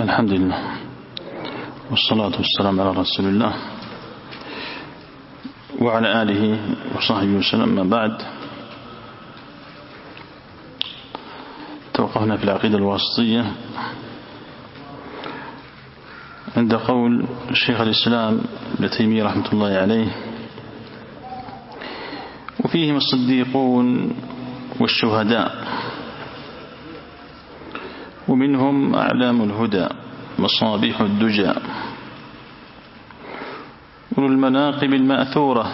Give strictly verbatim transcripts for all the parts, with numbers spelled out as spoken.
الحمد لله والصلاة والسلام على رسول الله وعلى آله وصحبه وسلم. ما بعد، توقفنا في العقيدة الواسطية عند قول الشيخ الإسلام ابن تيمية رحمة الله عليه: وفيهم الصديقون والشهداء ومنهم أعلام الهدى مصابيح الدجى أولو المناقب المأثورة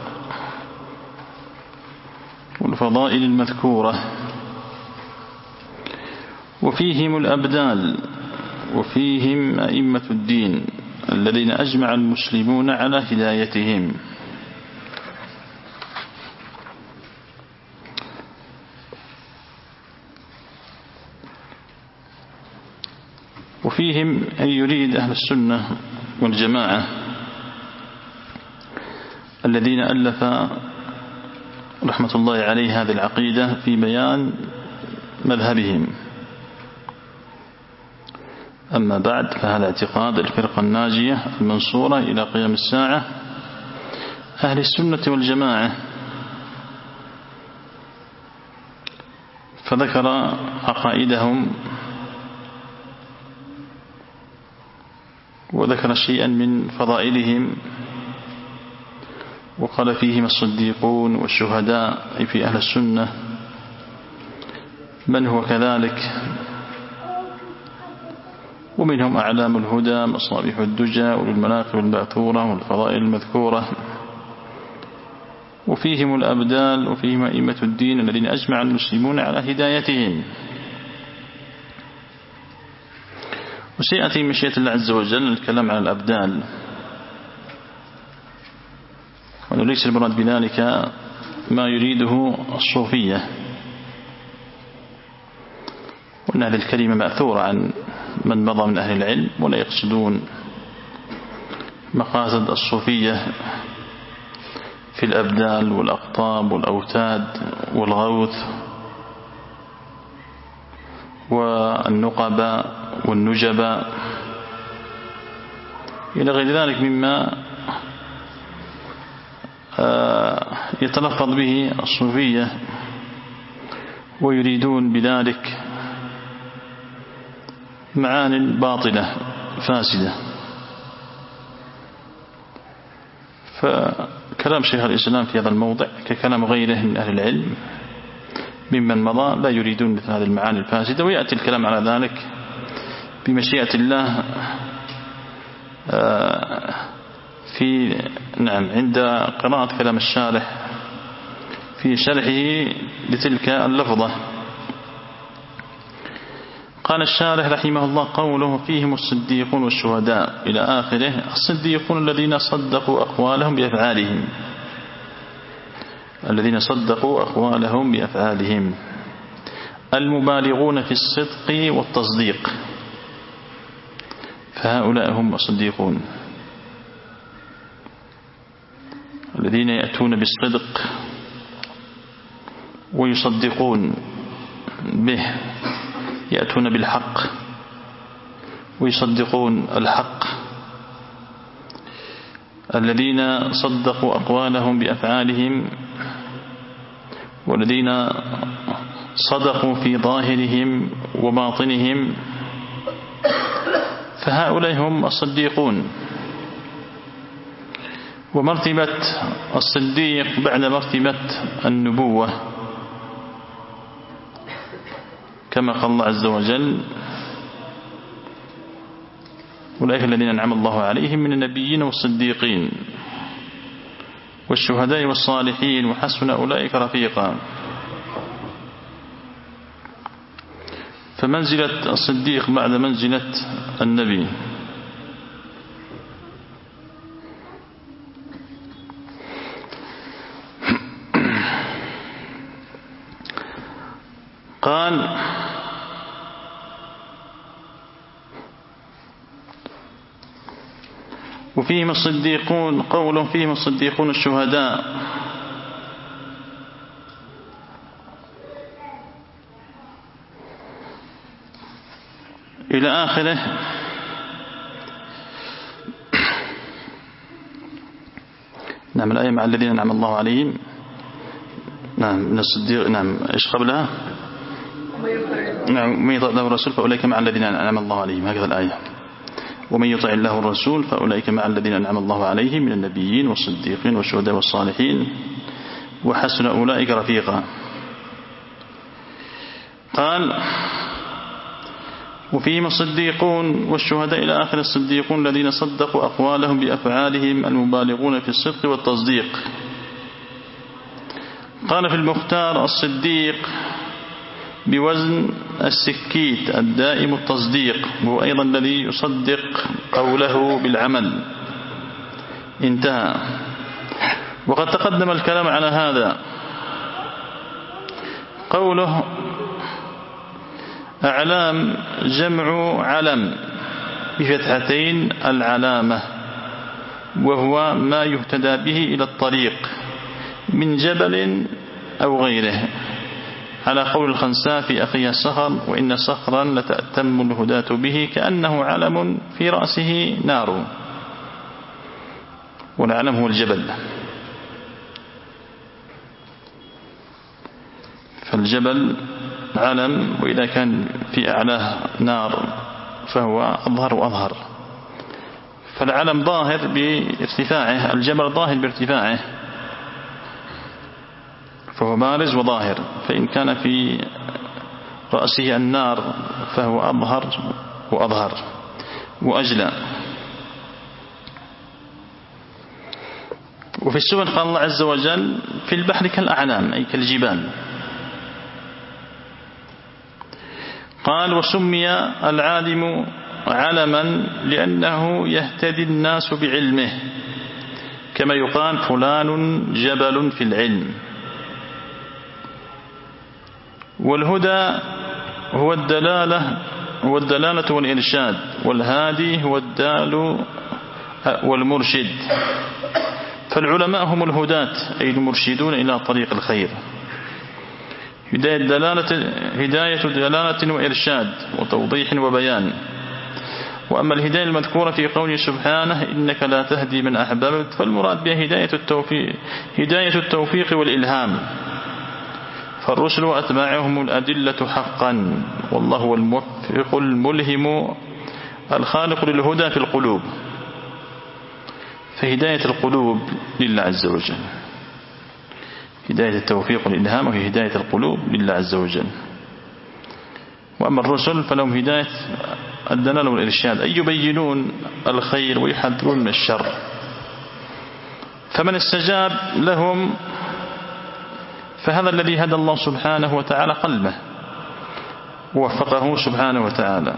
والفضائل المذكورة، وفيهم الأبدال وفيهم أئمة الدين الذين أجمع المسلمون على هدايتهم. وفيهم أن يريد أهل السنة والجماعة الذين ألف رحمة الله عليه هذه العقيدة في بيان مذهبهم. أما بعد، فهذا اعتقاد الفرقة الناجية المنصورة إلى قيام الساعة أهل السنة والجماعة، فذكر عقائدهم وذكر شيئا من فضائلهم، وقال فيهم الصديقون والشهداء أي في أهل السنة من هو كذلك، ومنهم أعلام الهدى مصابيح الدجى أولو المناقب المأثورة والفضائل المذكورة، وفيهم الأبدال وفيهم أئمة الدين الذين أجمع المسلمون على هدايتهم. وسيأتي مشيئة الله عز وجل الكلام عن الأبدال، وليس المراد بذلك ما يريده الصوفية، وأن هذه الكلمة مأثورة عن من مضى من أهل العلم، ولا يقصدون مقاصد الصوفية في الأبدال والأقطاب والأوتاد والغوث والنقبة والنجبة إلى غير ذلك مما يتلفظ به الصوفية، ويريدون بذلك معاني باطلة فاسدة. فكلام شيخ الإسلام في هذا الموضع ككلام غيره من أهل العلم ممن مضى لا يريدون مثل هذه المعاني الفاسدة، ويأتي الكلام على ذلك بمشيئة الله في نعم عند قراءة كلام الشارح في شرحه لتلك اللفظة. قال الشارح رحمه الله: قوله فيهم الصديقون والشهداء إلى آخره. الصديقون الذين صدقوا أقوالهم بأفعالهم، الذين صدقوا أقوالهم بأفعالهم، المبالغون في الصدق والتصديق، فهؤلاء هم الصديقون الذين يأتون بالصدق ويصدقون به، يأتون بالحق ويصدقون الحق، الذين صدقوا أقوالهم بأفعالهم، والذين صدقوا في ظاهرهم وباطنهم، فهؤلاء هم الصديقون. ومرتبة الصديق بعد مرتبة النبوة، كما قال الله عز وجل: أولئك الذين أنعم الله عليهم من النبيين والصديقين والشهداء والصالحين وحسن أولئك رفيقا. فمنزلة الصديق بعد منزلة النبي. قال: وفيهم الصديقون، قوله فيهم الصديقون الشهداء، إلى آخره. نعم الآية مع الذين أنعم الله عليهم. نعم من الصديق. نعم إيش قبلها؟ نعم من يطع الله الرسول فأولئك مع الذين أنعم الله عليهم، هكذا الآية. ومن يطع الله الرسول فأولئك مع الذين أنعم الله عليهم من النبيين والصديقين والشهداء والصالحين وحسن أولئك رفيقا. قال وفيهم الصديقون والشهداء إلى آخر. الصديقون الذين صدقوا أقوالهم بأفعالهم المبالغون في الصدق والتصديق. قال في المختار الصديق بوزن السكيت الدائم التصديق، وهو أيضا الذي يصدق قوله بالعمل. انتهى. وقد تقدم الكلام على هذا. قوله أعلام جمع علم بفتحتين العلامة، وهو ما يهتدى به إلى الطريق من جبل أو غيره، على قول الخنساء في أخيها الصخر: وإن صخرا لتأتم الهداة به كأنه علم في رأسه نار. والعلم هو الجبل، فالجبل علم، وإذا كان في أعلاه نار فهو أظهر وأظهر. فالعلم ظاهر بارتفاعه، الجبل ظاهر بارتفاعه فهو بارز وظاهر، فإن كان في رأسه النار فهو أظهر وأظهر وأجلى. وفي السبل قال الله عز وجل في البحر كالأعلام أي كالجبال. قال وسمي العالم علما لأنه يهتدي الناس بعلمه، كما يقال فلان جبل في العلم. والهدى هو الدلالة هو الدلالة والإرشاد، والهادي هو الدال والمرشد. فالعلماء هم الهداة أي المرشدون إلى طريق الخير. هداية دلالة, هداية دلالة وإرشاد وتوضيح وبيان. وأما الهداية المذكورة في قوله سبحانه إنك لا تهدي من أحببت، فالمراد بها هداية التوفيق, هداية التوفيق والإلهام. فالرسل وأتباعهم الأدلة حقا، والله هو الموفق الملهم الخالق للهدى في القلوب. فهداية القلوب لله عز وجل، هداية التوفيق والإلهام وهي هداية القلوب لله عز وجل. وأما الرسل فلهم هداية الدلالة والإرشاد، أي يبينون الخير ويحذرون من الشر. فمن استجاب لهم فهذا الذي هدى الله سبحانه وتعالى قلبه ووفقه سبحانه وتعالى.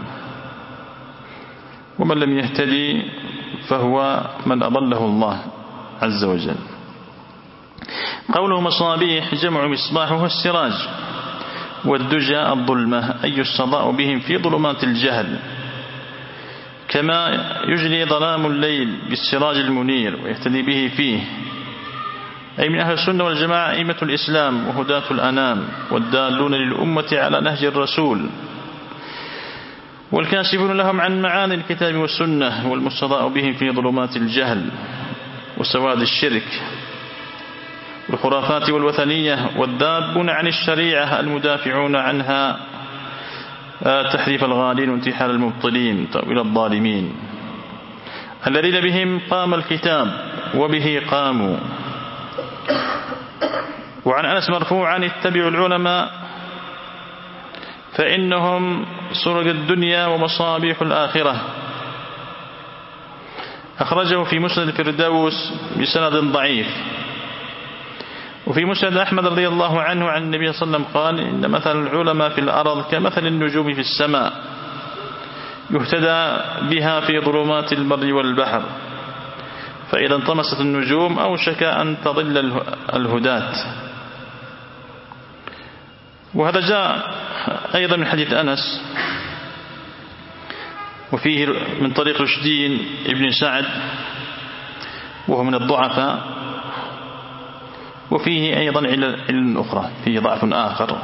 ومن لم يهتدي فهو من أضله الله عز وجل. قوله مصابيح جمع مصباح وهو السراج، والدجى الظلمة أي الصداء بهم في ظلمات الجهل، كما يجري ظلام الليل بالسراج المنير ويهتدي به فيه. أي من أهل السنة والجماعة أئمة الإسلام وهداة الأنام والدالون للأمة على نهج الرسول، والكاشفون لهم عن معاني الكتاب والسنة، والمستضاء بهم في ظلمات الجهل وسواد الشرك والخرافات والوثنية، والذابون عن الشريعة المدافعون عنها تحريف الغالين وانتحال المبطلين تأويل الظالمين، الذين بهم قام الكتاب وبه قاموا. وعن أنس مرفوعا اتبعوا العلماء فإنهم سرج الدنيا ومصابيح الآخرة. أخرجه في مسند الفردوس بسند ضعيف. وفي مسند أحمد رضي الله عنه عن النبي صلى الله عليه وسلم قال إن مثل العلماء في الأرض كمثل النجوم في السماء يهتدى بها في ظلمات البر والبحر، فإذا انطمست النجوم أوشك أن تضل الهداة. وهذا جاء أيضا من حديث أنس، وفيه من طريق رشدين ابن سعد وهو من الضعفاء، وفيه أيضا علل أخرى، فيه ضعف آخر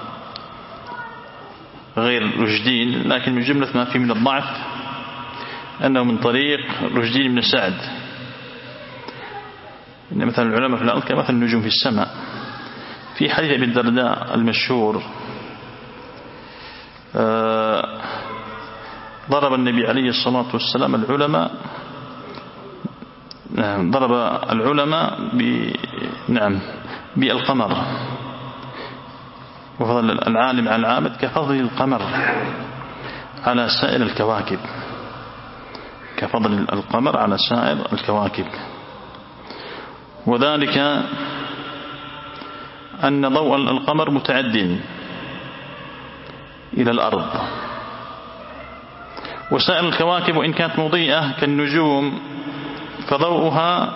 غير رشدين، لكن من جملة ما فيه من الضعف أنه من طريق رشدين بن سعد إن مثلا العلماء في الأرض كمثل النجوم في السماء. في حديث أبي الدرداء المشهور ضرب النبي عليه الصلاة والسلام العلماء ضرب العلماء ب نعم بالقمر، وفضل العالم على العابد كفضل القمر على سائر الكواكب، كفضل القمر على سائر الكواكب. وذلك أن ضوء القمر متعد إلى الأرض، وسائر الكواكب وإن كانت مضيئة كالنجوم فضوءها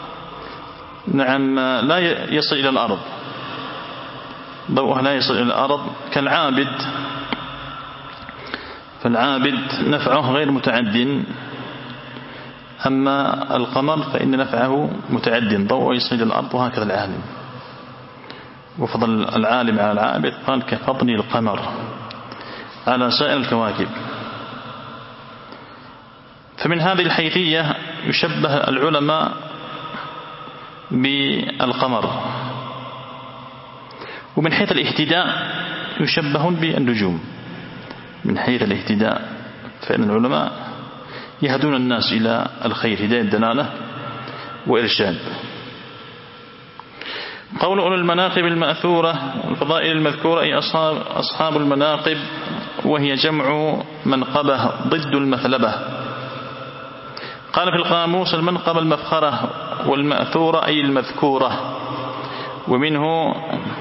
نعم لا يصل إلى الأرض، ضوءها لا يصل إلى الأرض كالعابد، فالعابد نفعه غير متعد، أما القمر فإن نفعه متعد ضوءه يصل إلى الأرض، وهكذا العالم. وفضل العالم على العابد قال كفضل القمر على سائر الكواكب. فمن هذه الحيثية يشبه العلماء بالقمر، ومن حيث الاهتداء يشبهون بالنجوم. من حيث الاهتداء فإن العلماء يهدون الناس إلى الخير هداية دلالة وإرشاد. قول أولو المناقب المأثورة والفضائل المذكورة أي أصحاب, أصحاب المناقب، وهي جمع منقبة ضد المثلبة. قال في القاموس المنقبة المفخرة، والمأثورة أي المذكورة، ومنه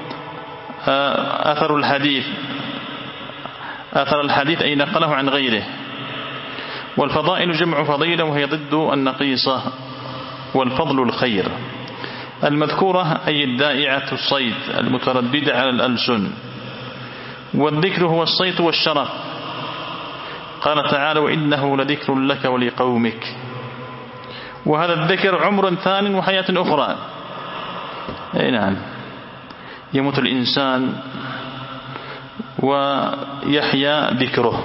أثر الحديث، أثر الحديث أي نقله عن غيره. والفضائل جمع فضيلة وهي ضد النقيصة، والفضل الخير. المذكورة أي الدائعة الصيت المترددة على الألسن، والذكر هو الصيت والشرف. قال تعالى وإنه لذكر لك ولقومك. وهذا الذكر عمر ثان وحياة أخرى. أي نعم، يموت الإنسان ويحيا ذكره،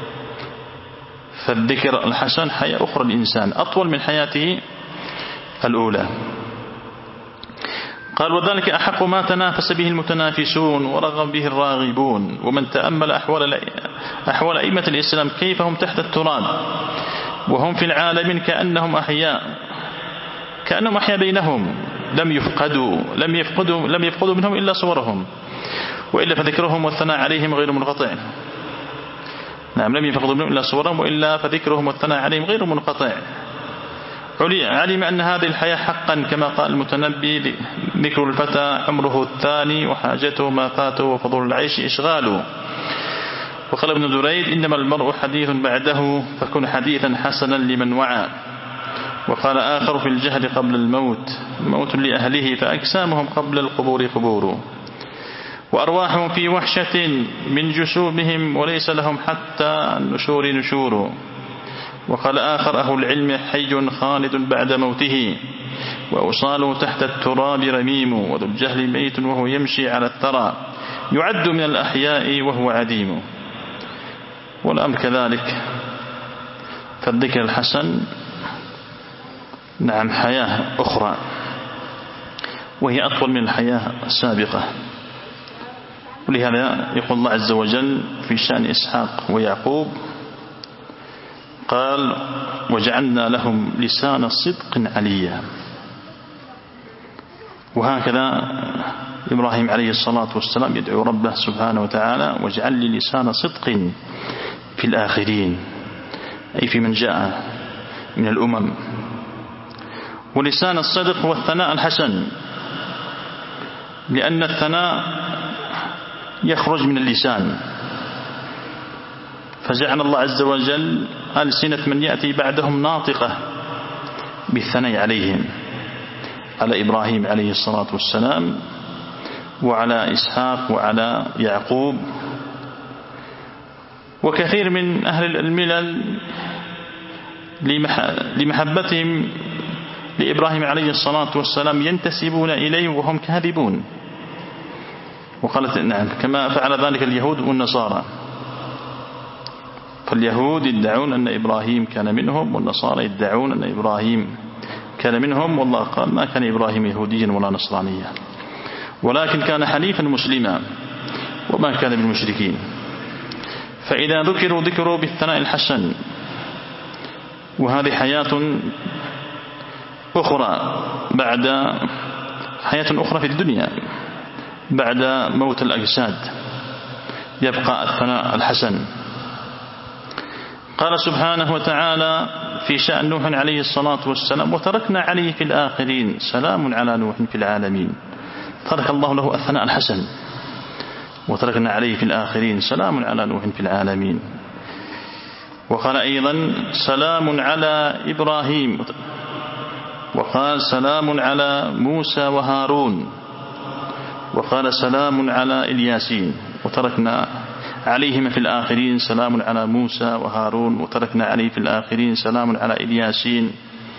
فالذكر الحسن حياة أخرى الإنسان أطول من حياته الأولى. قال وذلك أحق ما تنافس به المتنافسون ورغب به الراغبون. ومن تأمل أحوال أحوال أئمة الإسلام كيف هم تحت التراب وهم في العالمين كأنهم أحياء، كأنهم أحياء بينهم، لم يفقدوا لم يفقدوا لم يفقدوا منهم إلا صورهم، وإلا فذكرهم والثناء عليهم غير منقطع. نعم، لم يفقدوا منهم إلا صورهم، وإلا فذكرهم والثناء عليهم غير منقطع. علم أن هذه الحياة حقا كما قال المتنبي ذكر الفتى عمره الثاني وحاجته ما فاته وفضل العيش إشغاله. وقال ابن دريد إنما المرء حديث بعده فكن حديثا حسنا لمن وعى. وقال آخر في الجهل قبل الموت موت لأهله فأجسامهم قبل القبور قبور، وأرواحهم في وحشة من جسومهم وليس لهم حتى النشور نشور. وقال آخر أهل العلم حي خالد بعد موته وأوصاله تحت التراب رميم، وذو الجهل ميت وهو يمشي على الثرى يعد من الأحياء وهو عديم. والأمر كذلك، فالذكر الحسن نعم حياة أخرى وهي أطول من الحياة السابقة. ولهذا يقول الله عز وجل في شأن إسحاق ويعقوب قال وجعلنا لهم لسان صدق عليا. وهكذا إبراهيم عليه الصلاة والسلام يدعو ربه سبحانه وتعالى واجعل لي لسان صدق في الآخرين، أي في من جاء من الأمم. ولسان الصدق هو الثناء الحسن، لأن الثناء يخرج من اللسان، فجعل الله عز وجل ألسنة من يأتي بعدهم ناطقة بالثناء عليهم، على إبراهيم عليه الصلاة والسلام وعلى إسحاق وعلى يعقوب. وكثير من أهل الملل لمحبتهم لإبراهيم عليه الصلاة والسلام ينتسبون إليه وهم كاذبون. وقالت نعم كما فعل ذلك اليهود والنصارى، فاليهود يدعون أن إبراهيم كان منهم، والنصارى يدعون أن إبراهيم كان منهم، والله قال ما كان إبراهيم يهوديا ولا نصرانيا ولكن كان حنيفا مسلما وما كان بالمشركين. فإذا ذكروا ذكروا بالثناء الحسن. وهذه حياة أخرى بعد حياة أخرى في الدنيا بعد موت الأجساد، يبقى الثناء الحسن. قال سبحانه وتعالى في شأن نوح عليه الصلاة والسلام: وتركنا عليه في الآخرين سلام على نوح في العالمين. ترك الله له الثناء الحسن، وتركنا عليه في الآخرين سلام على نوح في العالمين. وقال أيضا: سلام على إبراهيم، وقال: سلام على موسى وهارون، وقال: سلام على الياسين. وتركنا عليهما في الآخرين سلام على موسى وهارون، وتركنا عليه في الآخرين سلام على الياسين.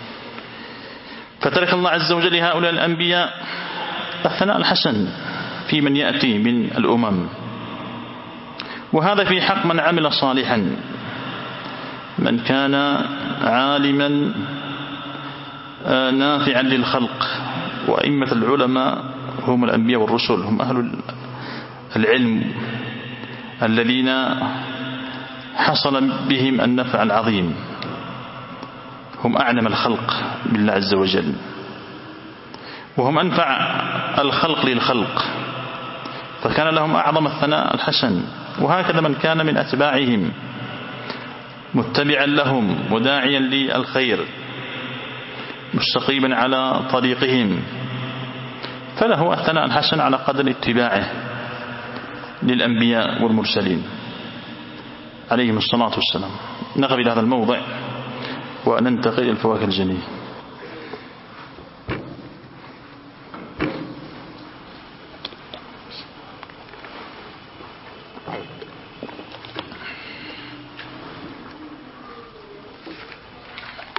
فترك الله عز وجل هؤلاء الأنبياء الثناء الحسن في من يأتي من الأمم. وهذا في حق من عمل صالحا، من كان عالما نافعا للخلق. وأئمة العلماء هم الأنبياء والرسل، هم أهل العلم الذين حصل بهم النفع العظيم، هم أعلم الخلق بالله عز وجل، وهم أنفع الخلق للخلق، فكان لهم أعظم الثناء الحسن. وهكذا من كان من أتباعهم متبعا لهم وداعيا للخير مستقيما على طريقهم، فله الثناء الحسن على قدر اتباعه للأنبياء والمرسلين عليهم الصلاة والسلام. نقف إلى هذا الموضع وننتقل إلى الفواكه الجنية.